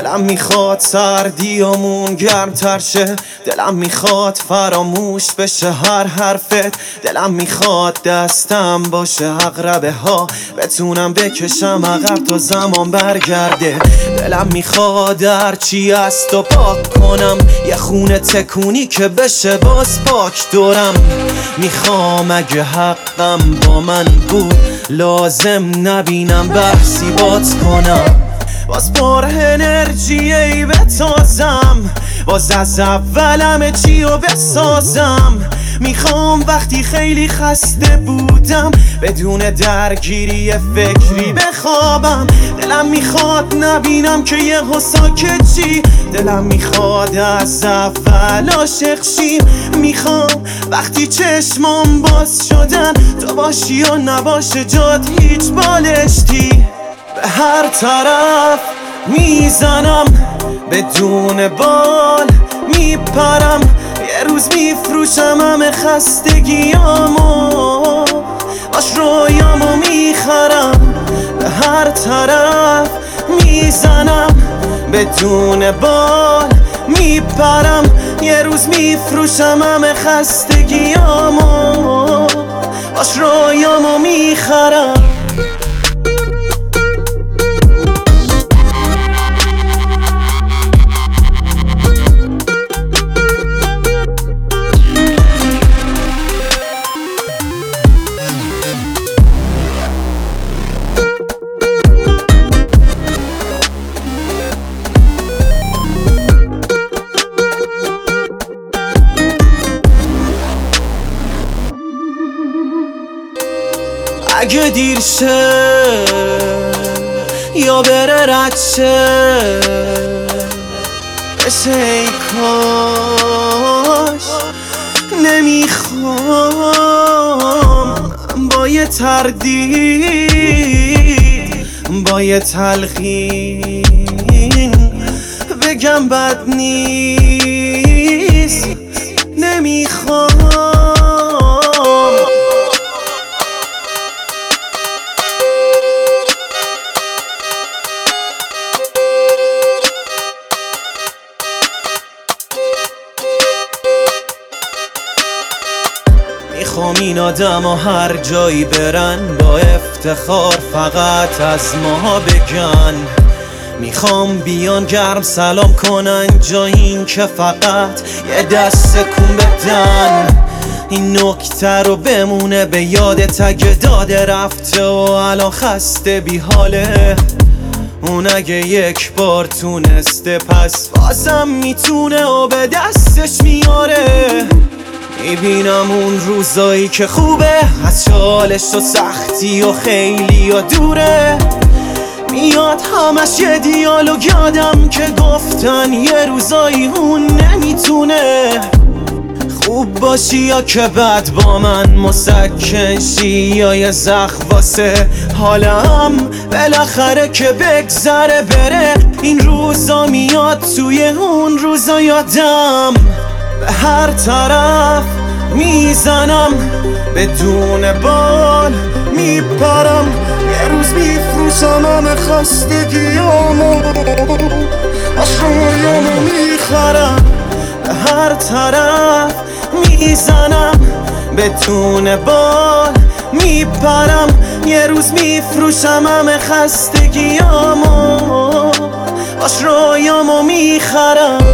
دلم میخواد سردیامون گرمتر شه، دلم میخواد فراموش بشه هر حرفت، دلم میخواد دستم باشه عقربه ها بتونم بکشم عقب تا زمان برگرده، دلم میخواد هرچی است و پاک کنم، یه خونه تکونی که بشه باز پاک دورم، میخوام اگه حقم با من بود لازم نبینم بحثی بات کنم، باز پر انرژی بتازم، باز از اولم چیو بسازم، میخوام وقتی خیلی خسته بودم بدون درگیری فکری بخوابم، دلم میخواد نبینم که یه ساکت چی، دلم میخواد از اول عاشق شیم، میخوام وقتی چشمام باز شدن تو باشی و نباشه جات هیچ بالشتی، به هر طرف میزنم بدون بال میپرم، یه روز میفروشم همه خستگیامو باش رویامو میخرم، به هر طرف میزنم بدون بال میپرم، یه روز میفروشم همه خستگیامو باش رویامو میخرم. اگه دیر شه یا بره رد شه بشه ای کاش، نمیخوام با یه تردید با یه تلقین بگم بد نیست، نمیخوام میخوام این آدم ها هر جایی برن با افتخار فقط از ما بگن، میخوام بیان گرم سلام کنن جایین که فقط یه دست کن بدن، این نکته رو بمونه به یادت اگه داده رفته و الان خسته بی حاله، اون اگه یک بار تونسته پس بازم میتونه و به دستش میاره، میبینم اون روزایی که خوبه از چالش و سختی و خیلی و دوره، میاد همش یه دیالوگ یادم که گفتن یه روزایی اون نمیتونه خوب باشی یا که بعد با من مسکن شی، یا یه زخم واسه حالم بالاخره که بگذره بره، این روزا میاد توی اون روزا یادم، به هر طرف میزنم بدون بال میپرم، یه روز میفروشم همه خستگیامو اشکایامو میخرم، به هر طرف میزنم بدون بال میپرم، یه روز میفروشم همه خستگیامو باش رویامو میخرم.